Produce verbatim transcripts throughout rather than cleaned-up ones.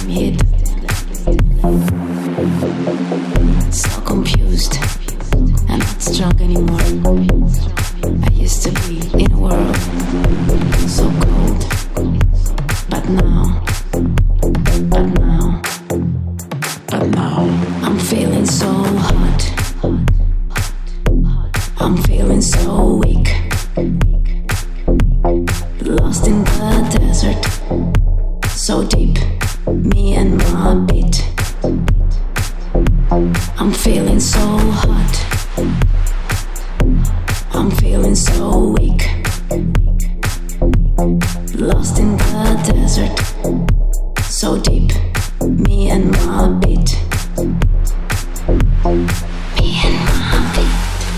I'm hit. So confused. I'm not strong anymore. I used to be in a world so cold. But now, but now, but now I'm feeling so hot. I'm feeling so weak. Lost in the desert, so deep, me and my beat. I'm feeling so hot. I'm feeling so weak. Lost in the desert, so deep, me and my beat. Me and my beat.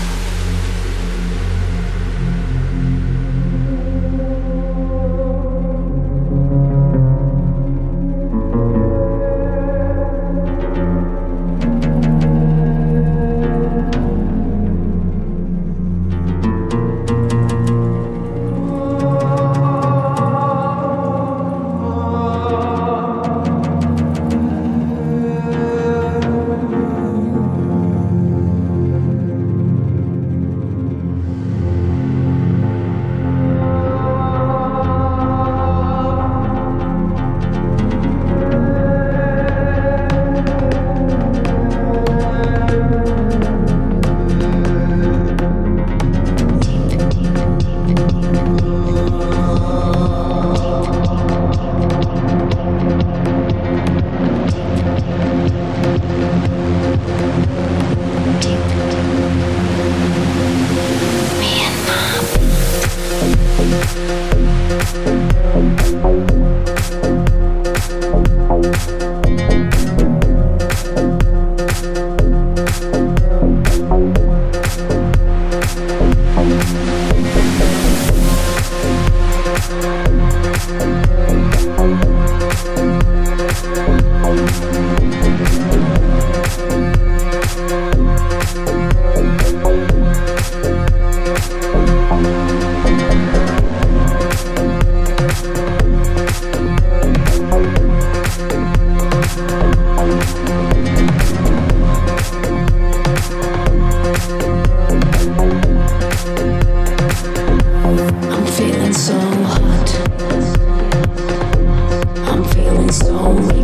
I'm feeling so hot. I'm feeling so weak.